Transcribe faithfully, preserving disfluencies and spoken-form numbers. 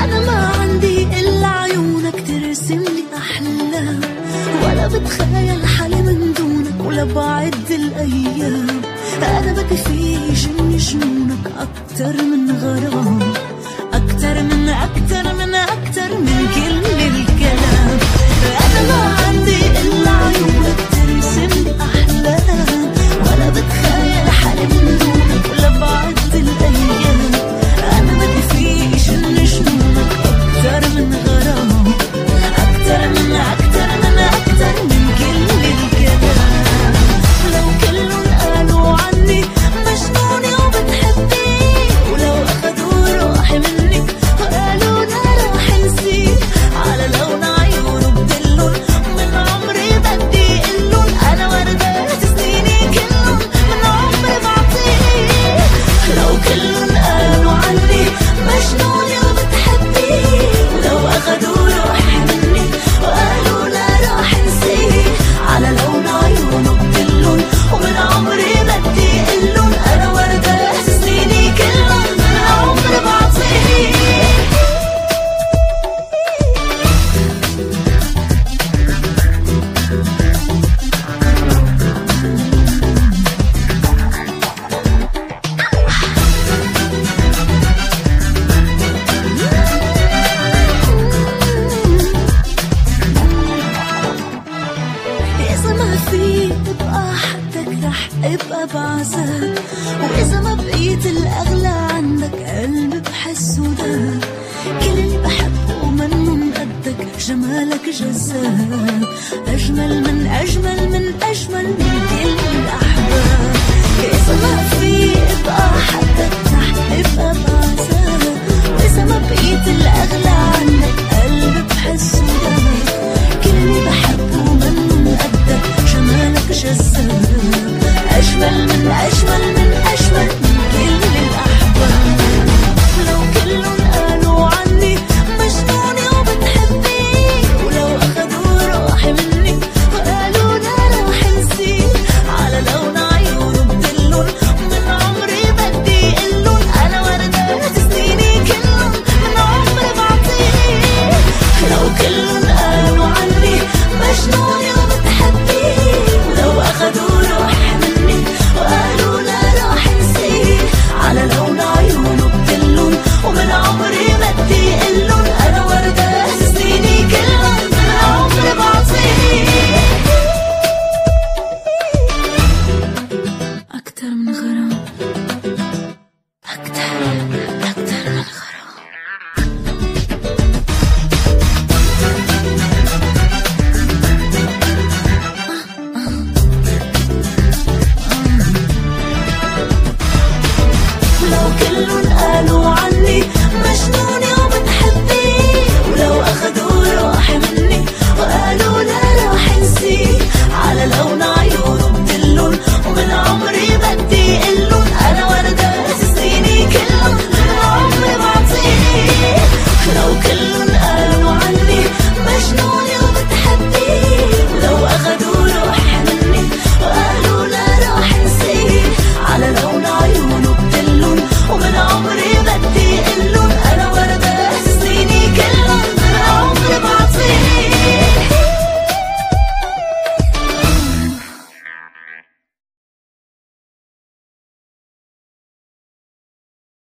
أنا ما عندي إلا عيونك ترسم لي أحلام، ولا بتخيل حالي من دونك ولا بعد الأيام. أنا بكفيش إني جنونك أكتر من غرام، أكتر من أكتر من أكتر من كل الكلام. أنا ما عندي إلا عيونك ترسم لي أحلام، ولا بتخيل حالي من دونك ولا بعد الأيام. أنا بكفيش إني جنونك أكتر من غرام، أكتر من أكتر من أكتر من كل الكلام. لو كلهم قالوا عني مجنونة وبتحبني، ولو أخدوا روحي منك وقالوا لا راح نسيك، على لون عيونه بدلن من عمري بدي قلن أنا وردات سنيني كلن من عمري بعطيك. لو كلهم قالوا عني مجنونة وبتحبني، ولو أخدوا روحي منك وقالوا لا راح نسيك، على لون عيونه بدلن ومن عمري بدي قلن أنا وردات سنيني كلن من عمري بعطيك. إذا ما في تبقى حدك رح ابقى بعذاب، وإذا ما بقيت الأغلى عندك قلبي بحسه داب. كل اللي بحبه منهم قدك جمالك جذاب، أجمل من أجمل من أجمل من كل الأحباب. إذا ما في ابقى حدك رح ابقى بعذاب،